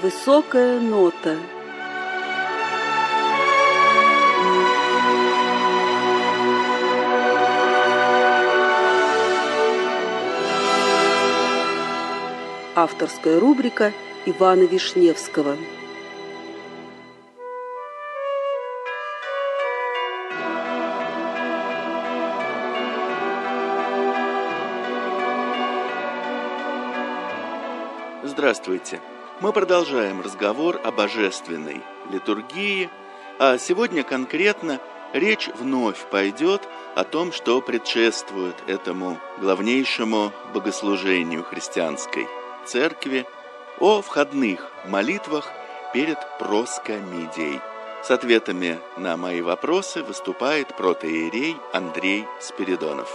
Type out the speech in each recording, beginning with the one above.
Высокая нота. Авторская рубрика Ивана Вишневского. Здравствуйте! Мы продолжаем разговор о божественной литургии, а сегодня конкретно речь вновь пойдет о том, что предшествует этому главнейшему богослужению христианской церкви, о входных молитвах перед проскомидией. С ответами на мои вопросы выступает протоиерей Андрей Спиридонов.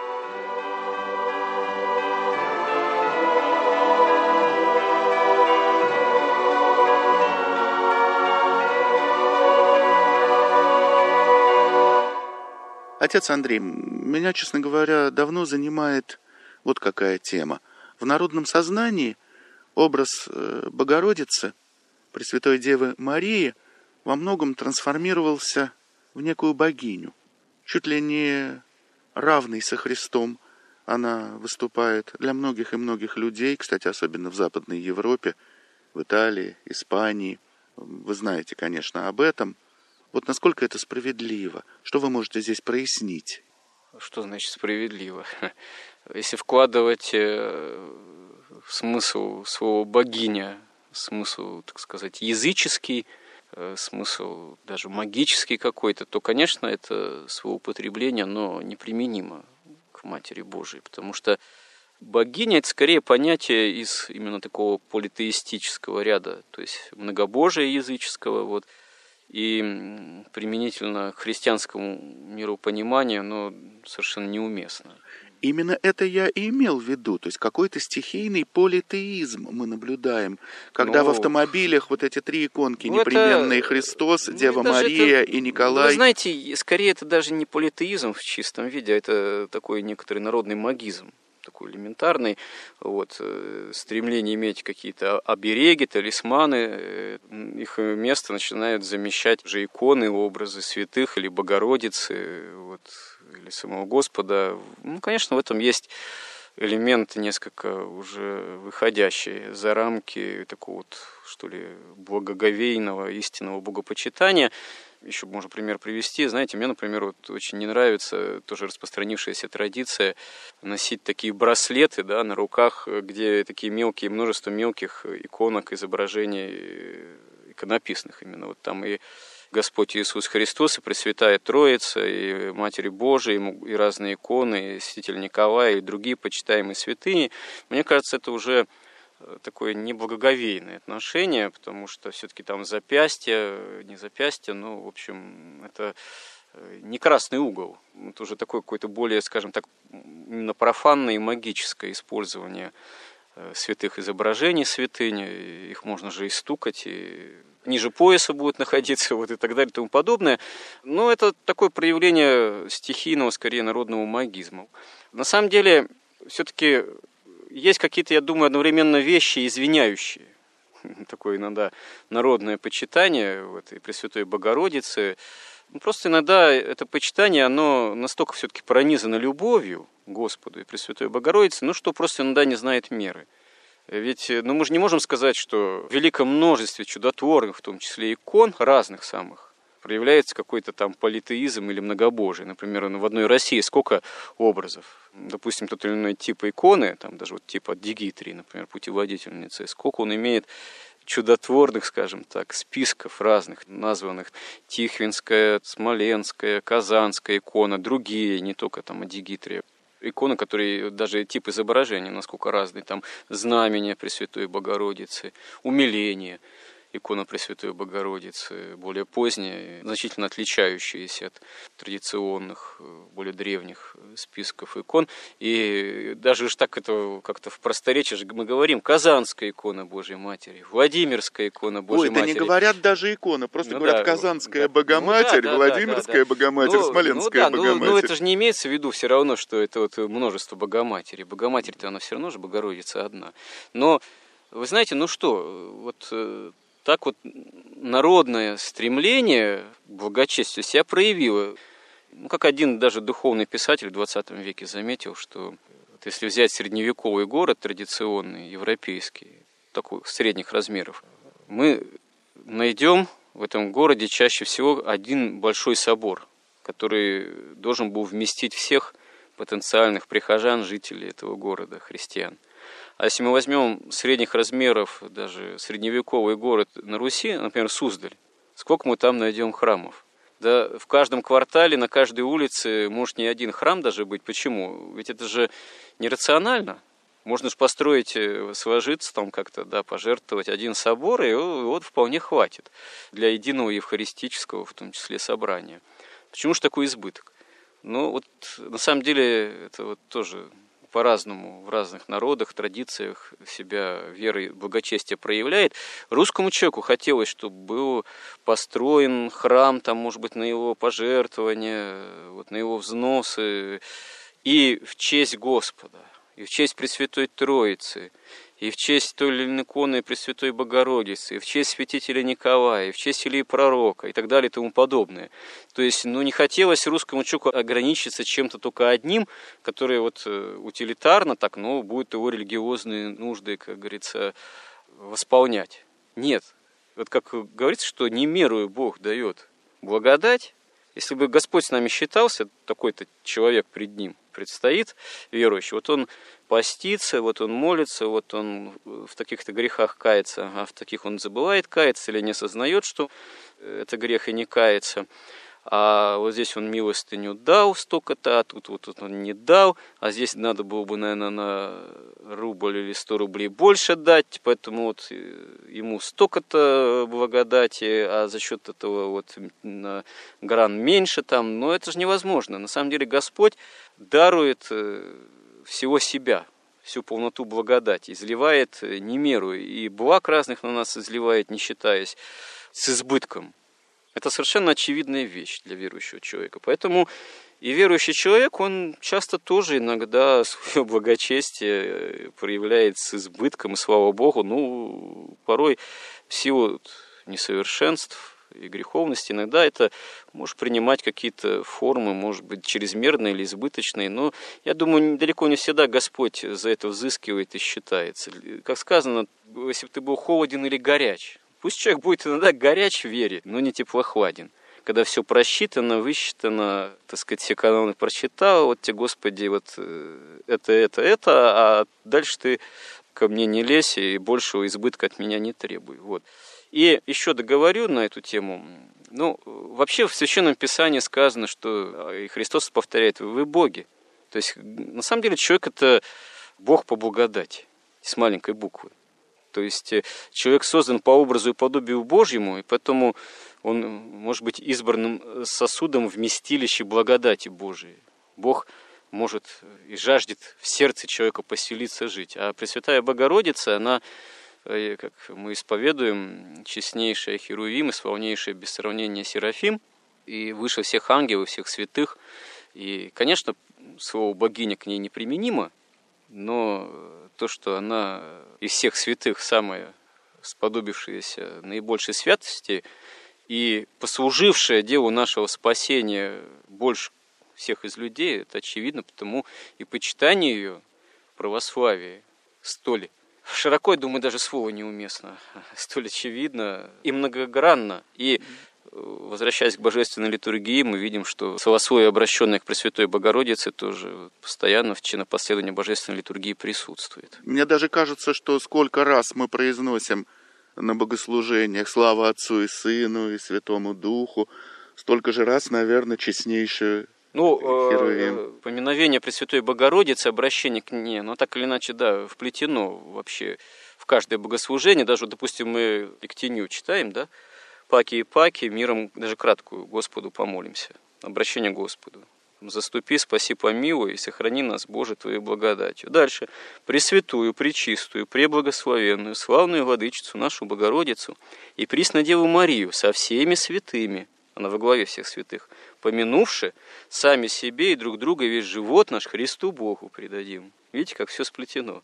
Отец Андрей, меня, честно говоря, давно занимает вот какая тема. В народном сознании образ Богородицы, Пресвятой Девы Марии, во многом трансформировался в некую богиню. Чуть ли не равной со Христом она выступает для многих и многих людей, кстати, особенно в Западной Европе, в Италии, Испании. Вы знаете, конечно, об этом. Вот насколько это справедливо? Что вы можете здесь прояснить? Что значит справедливо? Если вкладывать смысл слова «богиня», смысл, так сказать, языческий, смысл даже магический какой-то, то, конечно, это словоупотребление, но неприменимо к Матери Божией, потому что богиня – это скорее понятие из именно такого политеистического ряда, то есть многобожия языческого, вот, и применительно к христианскому миропониманию, но совершенно неуместно. Именно это я и имел в виду, то есть какой-то стихийный политеизм мы наблюдаем, когда в автомобилях вот эти три иконки, непременные Христос, Дева Мария и Николай. Вы знаете, скорее это даже не политеизм в чистом виде, это такой некоторый народный магизм. Такой элементарный, вот, стремление иметь какие-то обереги, талисманы, их место начинают замещать уже иконы, образы святых или Богородицы, вот, или самого Господа. Ну, конечно, в этом есть элемент несколько уже выходящий за рамки такого вот, что ли, благоговейного, истинного богопочитания. Еще можно пример привести. Знаете, мне, например, вот очень не нравится тоже распространившаяся традиция носить такие браслеты, да, на руках, где такие мелкие, множество мелких иконок, изображений иконописных именно. Вот там и Господь Иисус Христос, и Пресвятая Троица, и Матерь Божия, и разные иконы, и Святитель Николай, и другие почитаемые святыни. Мне кажется, это уже такое неблагоговейное отношение, потому что все-таки там запястье, не запястье, но, в общем, это не красный угол. Это уже такое какое-то более, скажем так, именно профанное и магическое использование святых изображений святыни. Их можно же и стукать, и ниже пояса будет находиться, вот, и так далее, и тому подобное. Но это такое проявление стихийного, скорее, народного магизма. На самом деле, все-таки есть какие-то, я думаю, одновременно вещи извиняющие. Такое иногда народное почитание вот, и Пресвятой Богородицы. Просто иногда это почитание, оно настолько все-таки пронизано любовью к Господу и Пресвятой Богородице, ну, что просто иногда не знает меры. Ведь мы же не можем сказать, что в великом множестве чудотворных, в том числе икон, разных самых, проявляется какой-то там политеизм или многобожие. Например, в одной России сколько образов. Допустим, тот или иной тип иконы, там даже вот типа Дигитрии, например, путеводительницы, сколько он имеет чудотворных, скажем так, списков разных, названных Тихвинская, Смоленская, Казанская икона, другие, не только там Дигитрия. Иконы, которые даже тип изображения, насколько разный, там знамение Пресвятой Богородицы, умиление, икона Пресвятой Богородицы, более поздняя, значительно отличающаяся от традиционных, более древних списков икон. И даже уж так это как-то в просторечии же мы говорим: Казанская икона Божьей Матери, Владимирская икона Божьей Матери. Ой, да не говорят даже икона, просто говорят Казанская Богоматерь, Владимирская Богоматерь, Смоленская Богоматерь. Ну, это же не имеется в виду все равно, что это вот множество Богоматерей. Богоматерь-то она все равно же Богородица одна. Но Вы знаете, ну что, вот так вот народное стремление к благочестию себя проявило. Ну, как один даже духовный писатель в 20 веке заметил, что вот если взять средневековый город традиционный, европейский, такой средних размеров, мы найдем в этом городе чаще всего один большой собор, который должен был вместить всех потенциальных прихожан, жителей этого города, христиан. А если мы возьмем средних размеров, даже средневековый город на Руси, например, Суздаль, сколько мы там найдем храмов? Да в каждом квартале, на каждой улице может не один храм даже быть. Почему? Ведь это же нерационально. Можно же построить, сложиться там как-то, да, пожертвовать один собор, и вот вполне хватит для единого евхаристического, в том числе, собрания. Почему же такой избыток? Ну, вот на самом деле это вот тоже по-разному в разных народах, традициях себя вера и благочестие проявляет. Русскому человеку хотелось, чтобы был построен храм, там, может быть, на его пожертвования, вот, на его взносы, и в честь Господа, и в честь Пресвятой Троицы, и в честь той или иной иконы Пресвятой Богородицы, и в честь святителя Николая, и в честь Илии Пророка, и так далее, и тому подобное. То есть, не хотелось русскому человеку ограничиться чем-то только одним, которое вот утилитарно так, будет его религиозные нужды, как говорится, восполнять. Нет. Вот как говорится, что не мерою Бог дает благодать. Если бы Господь с нами считался, такой-то человек пред Ним предстоит, верующий, вот он постится, вот он молится, вот он в таких-то грехах кается, а в таких он забывает каяться или не осознает, что это грех, и не кается. А вот здесь он милостыню дал столько-то, а тут вот он не дал, а здесь надо было бы, наверное, на рубль или 100 рублей больше дать, поэтому вот ему столько-то благодати, а за счет этого вот на гран меньше там, но это же невозможно. На самом деле Господь дарует всего себя, всю полноту благодати, изливает немеру, и благ разных на нас изливает, не считаясь, с избытком. Это совершенно очевидная вещь для верующего человека. Поэтому и верующий человек, он часто тоже иногда свое благочестие проявляет с избытком, и слава Богу, порой в силу несовершенств и греховности, иногда это может принимать какие-то формы, может быть, чрезмерные или избыточные, но я думаю, далеко не всегда Господь за это взыскивает и считается. Как сказано, если бы ты был холоден или горяч, пусть человек будет иногда горяч в вере, но не теплохладен. Когда все просчитано, высчитано, так сказать, все каноны прочитал, вот тебе, Господи, вот это, а дальше ты ко мне не лезь и большего избытка от меня не требуй. Вот. И еще договорю на эту тему. Вообще в Священном Писании сказано, что и Христос повторяет: вы боги. То есть, на самом деле, человек – это Бог по благодати, с маленькой буквы. То есть человек создан по образу и подобию Божьему, и поэтому он может быть избранным сосудом вместилища благодати Божией. Бог может и жаждет в сердце человека поселиться, жить. А Пресвятая Богородица, она, как мы исповедуем, честнейшая Херувим и славнейшая без сравнения Серафим, и выше всех ангелов, всех святых. И, конечно, слово «богиня» к ней неприменимо, но то, что она из всех святых самая сподобившаяся наибольшей святости и послужившая делу нашего спасения больше всех из людей, это очевидно, потому и почитание ее в православии столь широко, я думаю, даже слово неуместно, столь очевидно и многогранно. И возвращаясь к божественной литургии, мы видим, что словословие, обращенное к Пресвятой Богородице, тоже постоянно в чинопоследовании божественной литургии присутствует. Мне даже кажется, что сколько раз мы произносим на богослужениях «Слава Отцу и Сыну и Святому Духу», столько же раз, наверное, честнейшее Херувим. Поминовение Пресвятой Богородицы, обращение к ней, так или иначе, да, вплетено вообще в каждое богослужение. Даже, допустим, мы Ектению читаем, да, «Паки и паки, миром, даже краткую, Господу помолимся». Обращение к Господу. «Заступи, спаси, помилуй, и сохрани нас, Боже, Твоей благодатью». Дальше. «Пресвятую, пречистую, преблагословенную, славную владычицу нашу Богородицу и Преснодеву Марию со всеми святыми», она во главе всех святых, «помянувши сами себе и друг друга весь живот наш Христу Богу предадим». Видите, как все сплетено.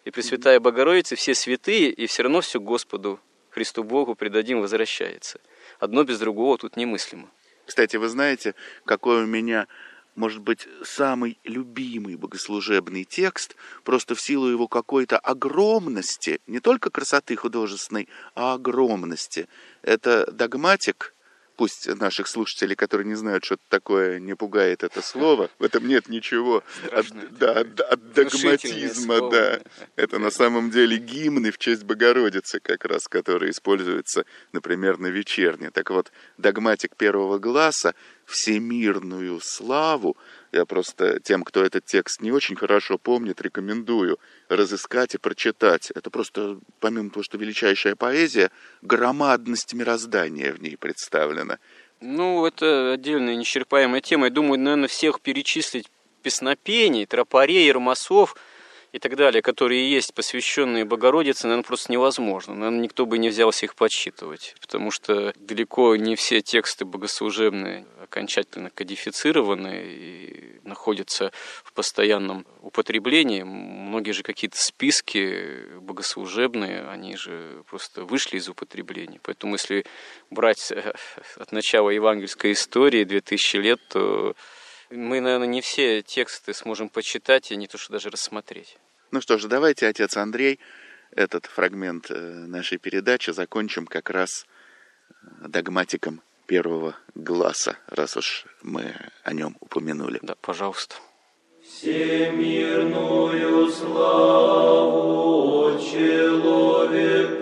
и Пресвятая Богородица, все святые, и все равно все Господу, Христу Богу предадим, возвращается. Одно без другого тут немыслимо. Кстати, вы знаете, какой у меня, может быть, самый любимый богослужебный текст, просто в силу его какой-то огромности, не только красоты художественной, а огромности. Это догматик. Пусть наших слушателей, которые не знают, что это такое, не пугает это слово. В этом нет ничего от догматизма. Да. Это на самом деле гимны в честь Богородицы, как раз, которые используются, например, на вечерне. Так вот, догматик первого гласа «Всемирную славу». Я просто тем, кто этот текст не очень хорошо помнит, рекомендую разыскать и прочитать. Это просто, помимо того, что величайшая поэзия, громадность мироздания в ней представлена. Ну, это отдельная неисчерпаемая тема. Я думаю, наверное, всех перечислить песнопений, тропарей, ромасов и так далее, которые есть, посвященные Богородице, наверное, просто невозможно. Наверное, никто бы не взялся их подсчитывать, потому что далеко не все тексты богослужебные окончательно кодифицированы и находятся в постоянном употреблении. Многие же какие-то списки богослужебные, они же просто вышли из употребления. Поэтому если брать от начала евангельской истории 2000 лет, то мы, наверное, не все тексты сможем почитать и не то что даже рассмотреть. Ну что же, давайте, отец Андрей, этот фрагмент нашей передачи закончим как раз догматиком первого гласа, раз уж мы о нем упомянули. Да, пожалуйста. Всемирную славу человек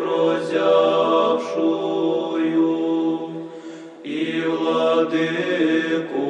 прозявшую и владыку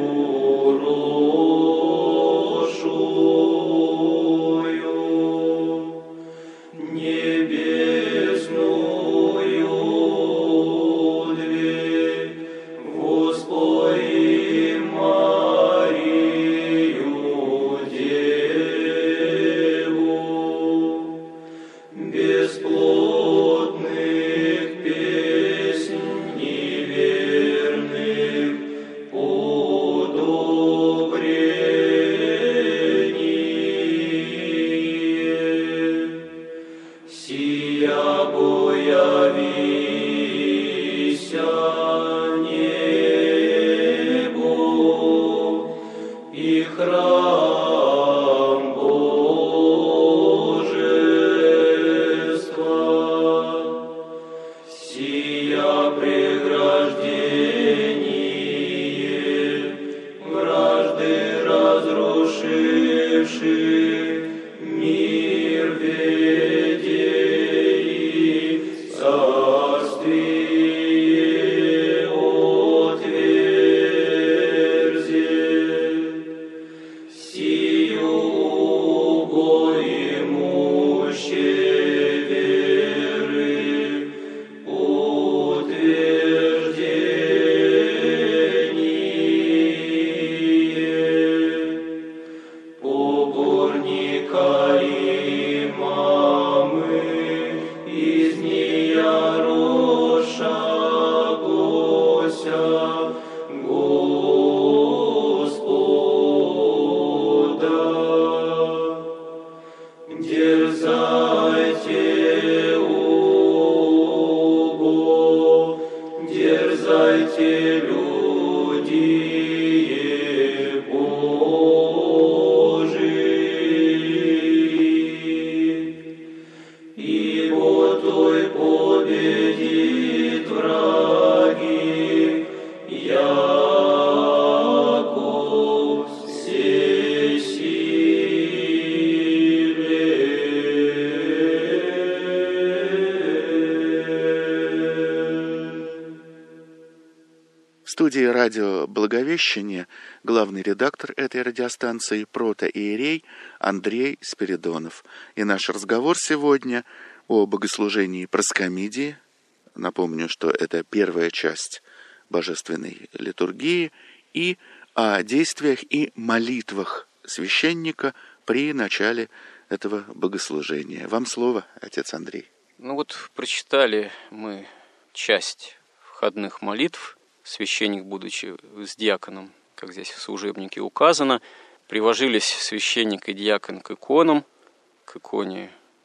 В студии радио «Благовещение» главный редактор этой радиостанции протоиерей Андрей Спиридонов. И наш разговор сегодня о богослужении проскомидии. Напомню, что это первая часть божественной литургии, и о действиях и молитвах священника при начале этого богослужения. Вам слово, отец Андрей. Ну вот прочитали мы часть входных молитв. Священник, будучи с диаконом, как здесь в служебнике указано, привожились священник и диакон к иконам, к иконе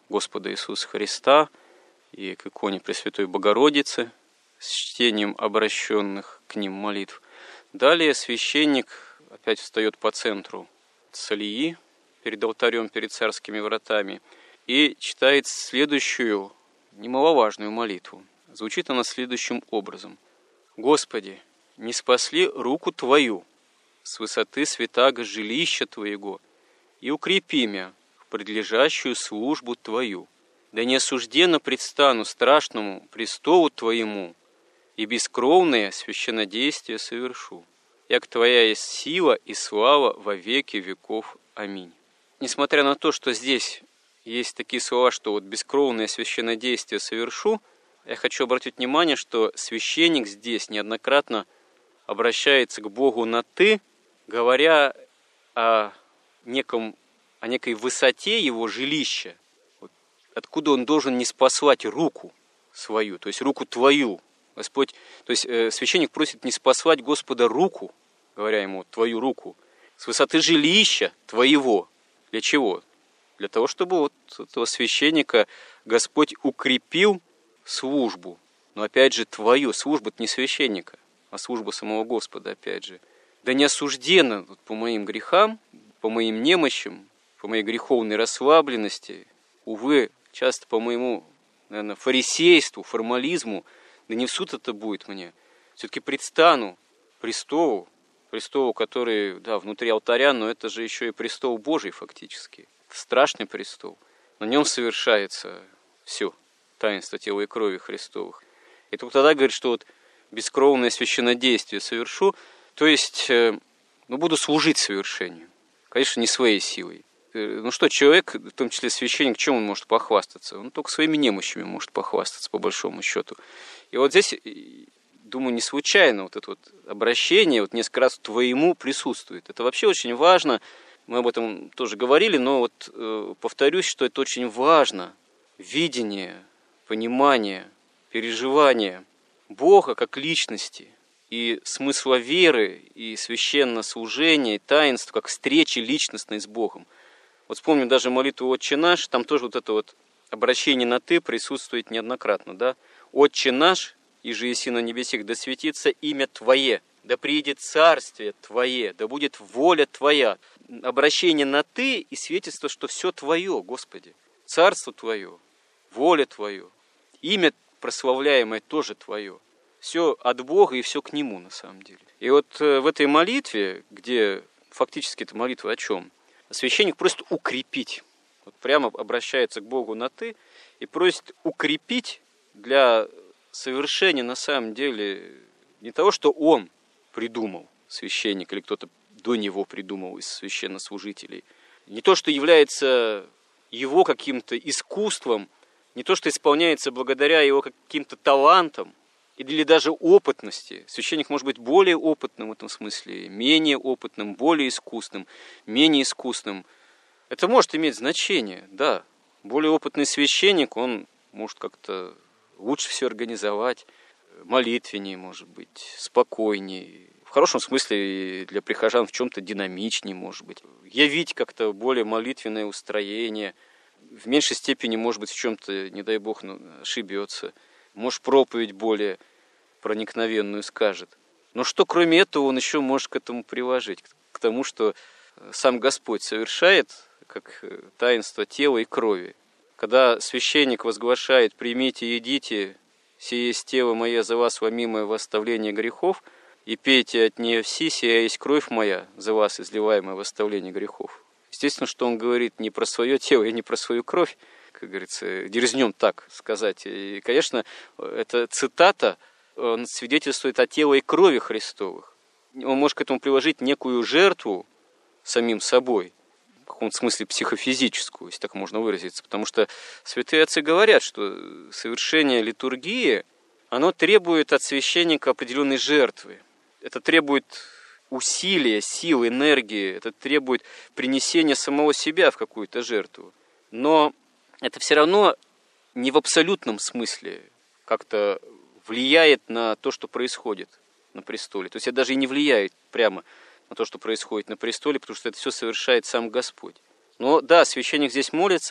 Господа Иисуса Христа и к иконе Пресвятой Богородицы с чтением обращенных к ним молитв. Далее священник опять встает по центру Цалии, перед алтарем, перед царскими вратами, и читает следующую немаловажную молитву. Звучит она следующим образом. «Господи, не спасли руку Твою с высоты святаго жилища Твоего и укрепи мя в предлежащую службу Твою, да не осужденно предстану страшному престолу Твоему и бескровное священнодействие совершу, як Твоя есть сила и слава во веки веков. Аминь». Несмотря на то, что здесь есть такие слова, что вот бескровное священнодействие совершу, я хочу обратить внимание, что священник здесь неоднократно обращается к Богу на «ты», говоря о некой высоте его жилища, вот, откуда он должен не спаслать руку свою, то есть руку твою. Господь, то есть священник просит не спаслать Господа руку, говоря ему «твою руку», с высоты жилища твоего. Для чего? Для того, чтобы вот этого священника Господь укрепил службу. Но опять же, твою службу-то не священника, а служба самого Господа, опять же. Да не осужденно вот, по моим грехам, по моим немощам, по моей греховной расслабленности, увы, часто по моему, наверное, фарисейству, формализму, да не в суд это будет мне. Все-таки предстану престолу, который, да, внутри алтаря, но это же еще и престол Божий фактически. Это страшный престол. На нем совершается все, таинство тела и крови Христовых. И только тогда говорит, что вот бескровное священнодействие совершу, то есть, буду служить совершению. Конечно, не своей силой. Ну что, человек, в том числе священник, чем он может похвастаться? Он только своими немощами может похвастаться, по большому счету. И вот здесь, думаю, не случайно вот это вот обращение, вот несколько раз твоему присутствует. Это вообще очень важно. Мы об этом тоже говорили, но вот повторюсь, что это очень важно. Видение, понимание, переживание Бога как личности и смысла веры, и священнослужения, и таинства, как встречи личностной с Богом. Вот вспомним даже молитву «Отче наш», там тоже вот это вот обращение на «ты» присутствует неоднократно, да? «Отче наш, иже еси на небесех, да светится имя Твое, да приидет царствие Твое, да будет воля Твоя». Обращение на «ты» и свидетельство, что все Твое, Господи. Царство Твое, воля Твое, имя прославляемое тоже Твое. Все от Бога и все к Нему на самом деле. И вот в этой молитве, где фактически эта молитва о чем? Священник просит укрепить. Вот прямо обращается к Богу на «ты» и просит укрепить для совершения на самом деле не того, что он придумал, священник, или кто-то до него придумал из священнослужителей. Не то, что является его каким-то искусством, не то, что исполняется благодаря его каким-то талантам или даже опытности. Священник может быть более опытным в этом смысле, менее опытным, более искусным, менее искусным. Это может иметь значение, да. Более опытный священник, он может как-то лучше все организовать, молитвеннее, может быть, спокойнее. В хорошем смысле и для прихожан в чем-то динамичнее, может быть. Явить как-то более молитвенное устроение. В меньшей степени, может быть, в чем-то, не дай Бог, ошибется. Может, проповедь более проникновенную скажет. Но что, кроме этого, он еще может к этому приложить? К тому, что сам Господь совершает, как таинство тела и крови. Когда священник возглашает «примите, едите, сие есть тело мое за вас ломимое во оставление грехов, и пейте от нее все, сия есть кровь моя за вас, изливаемая в оставление грехов». Естественно, что он говорит не про свое тело и не про свою кровь, как говорится, дерзнем так сказать. И, конечно, эта цитата свидетельствует о теле и крови Христовых. Он может к этому приложить некую жертву самим собой, в каком-то смысле психофизическую, если так можно выразиться. Потому что святые отцы говорят, что совершение литургии, оно требует от священника определенной жертвы. Это требует усилия, сил, энергии, это требует принесения самого себя в какую-то жертву. Но это все равно не в абсолютном смысле как-то влияет на то, что происходит на престоле. То есть это даже и не влияет прямо на то, что происходит на престоле, потому что это все совершает сам Господь. Но да, священник здесь молится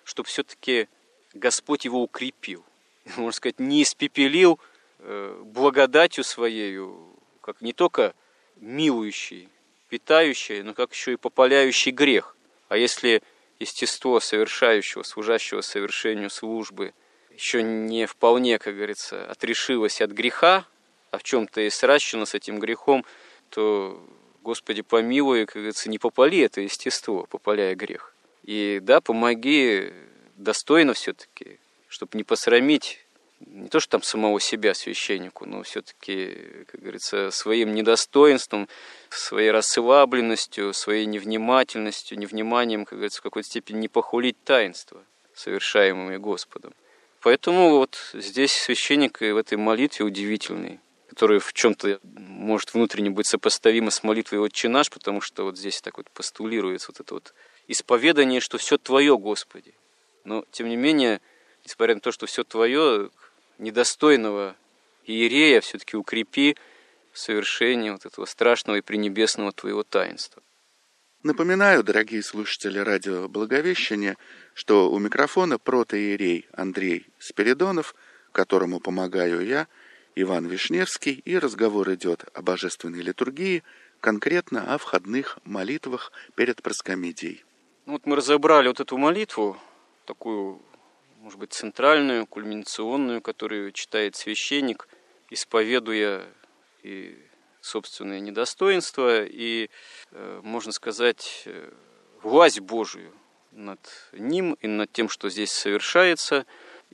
чтобы все-таки Господь его укрепил. Можно сказать, не испепелил благодатью Своею, как не только милующий, питающий, но как еще и попаляющий грех. А если естество совершающего, служащего совершению службы еще не вполне, как говорится, отрешилось от греха, а в чем-то и сращено с этим грехом, то, Господи, помилуй, как говорится, не попали это естество, попаляя грех. И да, помоги достойно все-таки, чтобы не посрамить не то, что там самого себя священнику, но все-таки, как говорится, своим недостоинством, своей расслабленностью, своей невнимательностью, невниманием, как говорится, в какой-то степени не похулить таинства, совершаемыми Господом. Поэтому вот здесь священник и в этой молитве удивительный, которая в чем-то может внутренне быть сопоставима с молитвой «Отче наш», потому что вот здесь так вот постулируется вот это вот исповедание, что все Твое, Господи. Но, тем не менее, несмотря на то, что все Твое, недостойного иерея все-таки укрепи в совершении вот этого страшного и пренебесного Твоего таинства. Напоминаю, дорогие слушатели радио Благовещения, что у микрофона протоиерей Андрей Спиридонов, которому помогаю я, Иван Вишневский, и разговор идет о божественной литургии, конкретно о входных молитвах перед проскомидией. Ну вот мы разобрали вот эту молитву, такую, может быть, центральную, кульминационную, которую читает священник, исповедуя и собственное недостоинство, и, можно сказать, власть Божию над ним и над тем, что здесь совершается.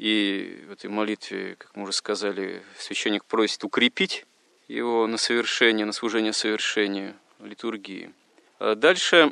И в этой молитве, как мы уже сказали, священник просит укрепить его на совершение, на служение совершению литургии. А дальше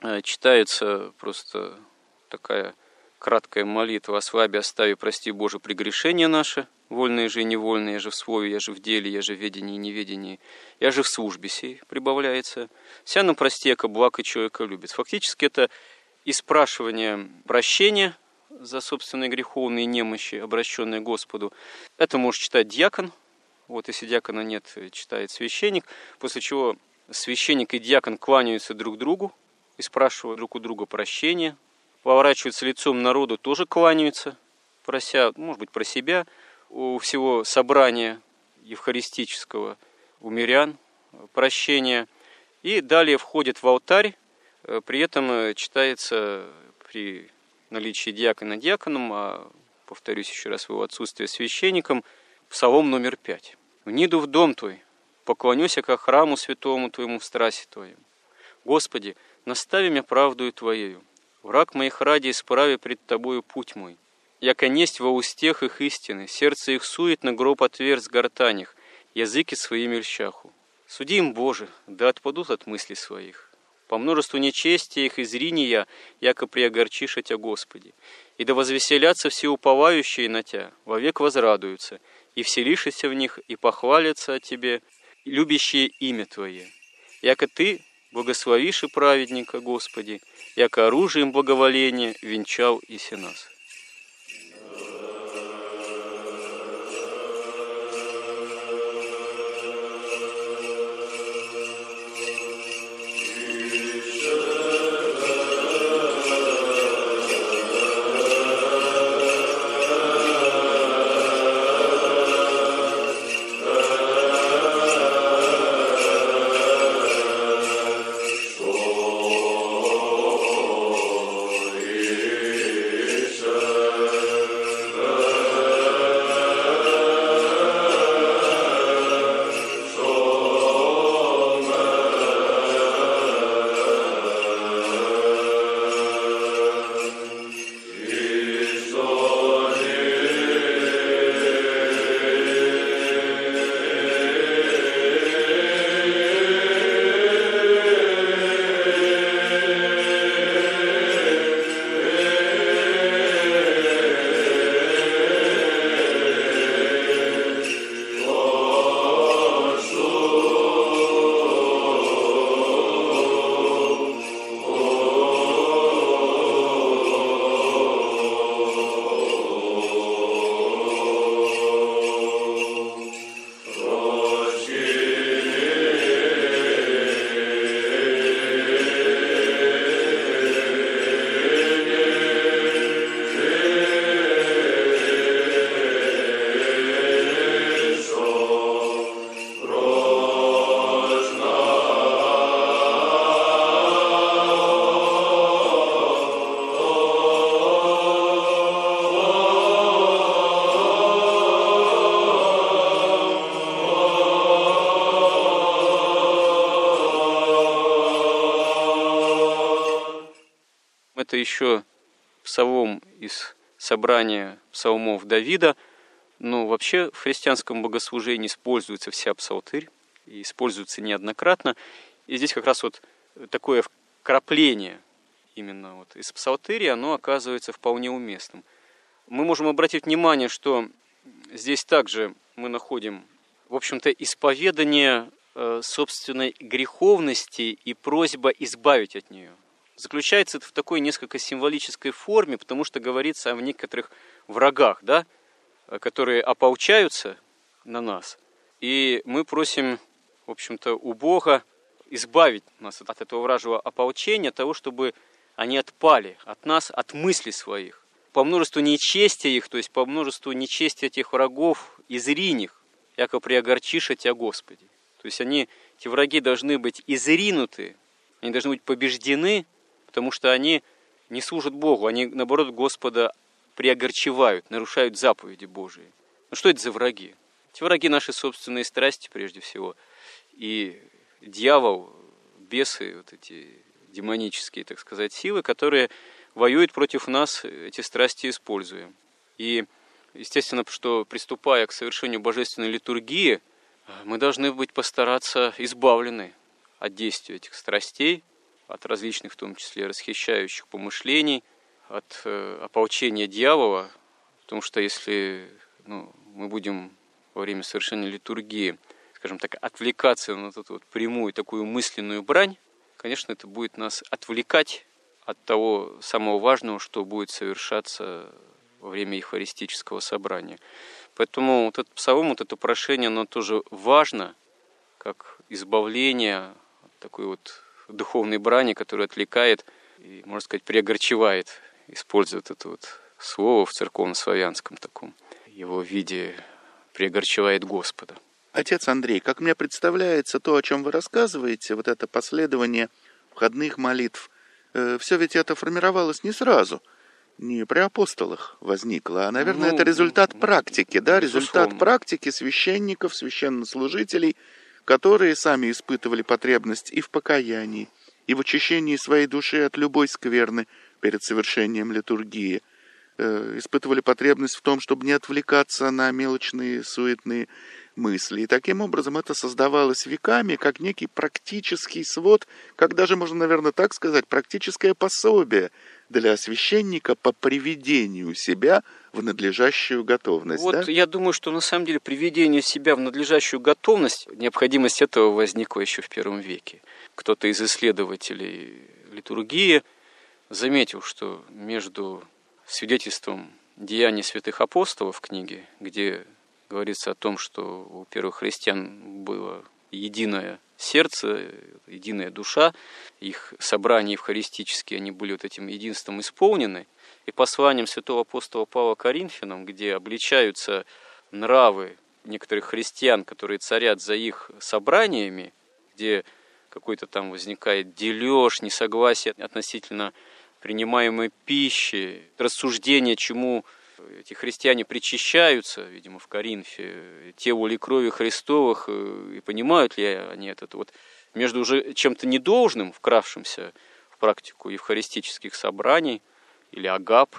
читается просто такая краткая молитва: «Ослаби, остави, прости, Боже, прегрешения наши, вольные же и невольные, я же в слове, я же в деле, я же в ведении и неведении, я же в службе сей», прибавляется. «Ся нам прости, яко благ и человека любит». Фактически это испрашивание прощения за собственные греховные немощи, обращенные к Господу. Это может читать диакон. Вот если диакона нет, читает священник, после чего священник и диакон кланяются друг другу и спрашивают друг у друга прощения, поворачиваются лицом к народу, тоже кланяются, прося, может быть, про себя, у всего собрания евхаристического, у мирян прощения, и далее входят в алтарь. При этом читается при наличии диакона диаконом, а, повторюсь еще раз, в его отсутствии священником, псалом номер 5. «Вниду в дом Твой, поклонюся ко храму святому Твоему в страсти Твоем. Господи, настави меня правдою Твоею, враг моих ради исправи пред Тобою путь мой. Яко несть во устех их истины, сердце их суетно, гроб отверз гортанях, языки своими льщаху. Суди им, Боже, да отпадут от мыслей своих. По множеству нечестия их изрини я, яко приогорчишь Тя, Господи. И да возвеселятся все уповающие на Тя, вовек возрадуются, и вселишься в них, и похвалятся о Тебе, любящие имя Твое. Яко Ты благословишь и праведника, Господи, яко оружием благоволения венчал иси нас». Iisus это еще псалом из собрания псалмов Давида. Но вообще в христианском богослужении используется вся псалтырь, и используется неоднократно. И здесь как раз вот такое вкрапление именно вот из псалтыри, оно оказывается вполне уместным. Мы можем обратить внимание, что здесь также мы находим, в общем-то, исповедание собственной греховности и просьба избавить от нее. Заключается это в такой несколько символической форме, потому что говорится о некоторых врагах, да, которые ополчаются на нас. И мы просим, в общем-то, у Бога избавить нас от этого вражьего ополчения, того, чтобы они отпали от нас, от мыслей своих. По множеству нечестия их, то есть по множеству нечестия этих врагов, изринь их, яко приогорчиша тебя, Господи. То есть эти враги должны быть изринуты, они должны быть побеждены, потому что они не служат Богу, они, наоборот, Господа приогорчевают, нарушают заповеди Божии. Ну что это за враги? Эти враги наши собственные страсти, прежде всего. И дьявол, бесы, вот эти демонические, так сказать, силы, которые воюют против нас, эти страсти используя. И, естественно, что приступая к совершению божественной литургии, мы должны быть постараться избавлены от действия этих страстей, от различных, в том числе, расхищающих помышлений, от ополчения дьявола, потому что если мы будем во время совершения литургии, скажем так, отвлекаться на эту вот прямую такую мысленную брань, конечно, это будет нас отвлекать от того самого важного, что будет совершаться во время евхаристического собрания. Поэтому вот этот псалом, вот это прошение, оно тоже важно, как избавление от такой вот духовной брани, которая отвлекает и, можно сказать, приогорчевает, использует это вот слово в церковно-славянском таком его виде, приогорчевает Господа. Отец Андрей, как мне представляется, то, о чем вы рассказываете, вот это последование входных молитв, все ведь это формировалось не сразу, не при апостолах возникло, а, наверное, это результат практики, да, результат практики священников, священнослужителей, которые сами испытывали потребность и в покаянии, и в очищении своей души от любой скверны перед совершением литургии, испытывали потребность в том, чтобы не отвлекаться на мелочные, суетные мысли. И таким образом это создавалось веками, как некий практический свод, как даже, можно, наверное, так сказать, практическое пособие для священника по приведению себя в надлежащую готовность. Вот да? Я думаю, что на самом деле приведение себя в надлежащую готовность, необходимость этого возникла еще в первом веке. Кто-то из исследователей литургии заметил, что между свидетельством деяний святых апостолов в книге, где говорится о том, что у первых христиан было единое сердце, единая душа, их собрания евхаристические, они были вот этим единством исполнены, и посланием святого апостола Павла Коринфянам, где обличаются нравы некоторых христиан, которые царят за их собраниями, где какой-то там возникает дележ, несогласие относительно принимаемой пищи, рассуждение, чему эти христиане причащаются, видимо, в Коринфе, телу или крови Христовых, и понимают ли они это вот между уже чем-то недолжным, вкравшимся в практику евхаристических собраний, или агап,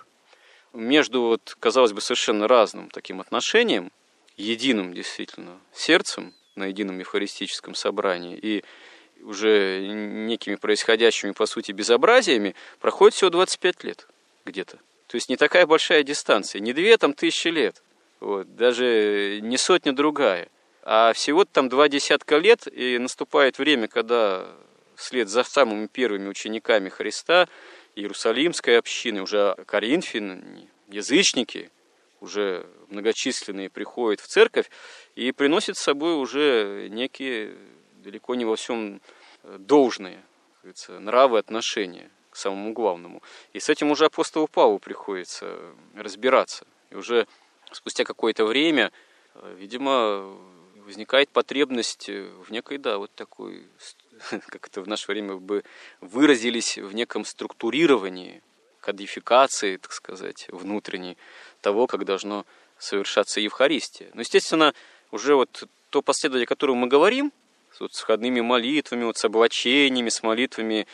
между, вот, казалось бы, совершенно разным таким отношением, единым действительно сердцем на едином евхаристическом собрании и уже некими происходящими, по сути, безобразиями, проходит всего 25 лет где-то. То есть не такая большая дистанция, не 2000 лет, вот, даже не сотня другая, а всего там 20 лет, и наступает время, когда вслед за самыми первыми учениками Христа, Иерусалимской общины, уже коринфяне, язычники, уже многочисленные приходят в церковь и приносят с собой уже некие, далеко не во всем должные, как говорится, нравы, отношения к самому главному. И с этим уже апостолу Павлу приходится разбираться. И уже спустя какое-то время, видимо, возникает потребность в некой, да, вот такой, как это в наше время бы выразились, в неком структурировании, кодификации, так сказать, внутренней того, как должно совершаться Евхаристия. Но, естественно, уже вот то последование, о котором мы говорим, вот с входными молитвами, вот с облачениями, с молитвами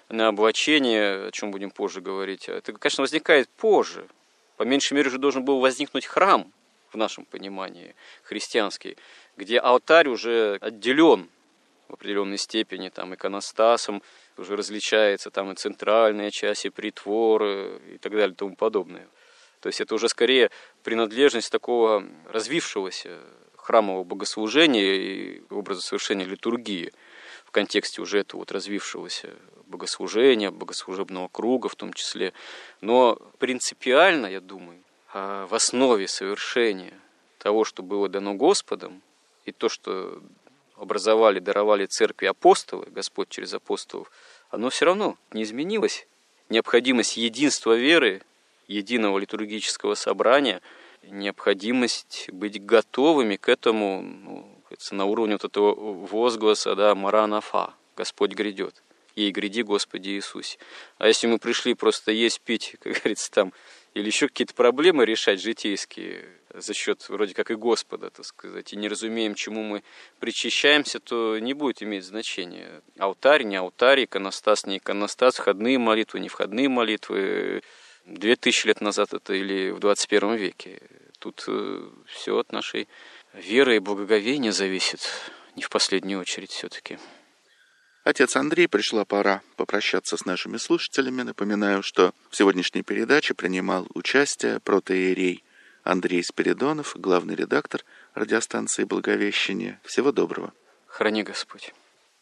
на облачение, о чем будем позже говорить, это, конечно, возникает позже. По меньшей мере, уже должен был возникнуть храм, в нашем понимании, христианский, где алтарь уже отделен в определенной степени там, иконостасом, уже различается там и центральная часть, и притвор, и так далее, и тому подобное. То есть это уже скорее принадлежность такого развившегося храмового богослужения и образа совершения литургии в контексте уже этого вот развившегося богослужения, богослужебного круга в том числе. Но принципиально, я думаю, в основе совершения того, что было дано Господом, и то, что образовали, даровали церкви апостолы, Господь через апостолов, оно все равно не изменилось. Необходимость единства веры, единого литургического собрания, необходимость быть готовыми к этому, на уровне вот этого возгласа, да, «Маранафа», «Господь грядет», «Ей гряди, Господи Иисусе». А если мы пришли просто есть, пить, как говорится, там, или еще какие-то проблемы решать житейские за счет вроде как и Господа, так сказать, и не разумеем, чему мы причащаемся, то не будет иметь значения. Алтарь, не алтарь, иконостас, не иконостас, входные молитвы, не входные молитвы. 2000 лет назад это или в 21 веке. Тут все от нашей веры и благоговения зависит, не в последнюю очередь все-таки. Отец Андрей, пришла пора попрощаться с нашими слушателями. Напоминаю, что в сегодняшней передаче принимал участие протоиерей Андрей Спиридонов, главный редактор радиостанции «Благовещение». Всего доброго. Храни Господь.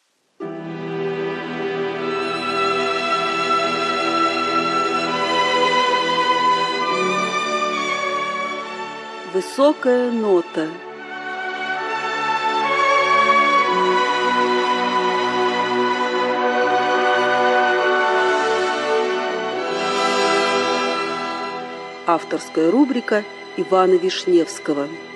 Высокая нота. Авторская рубрика Ивана Вишневского.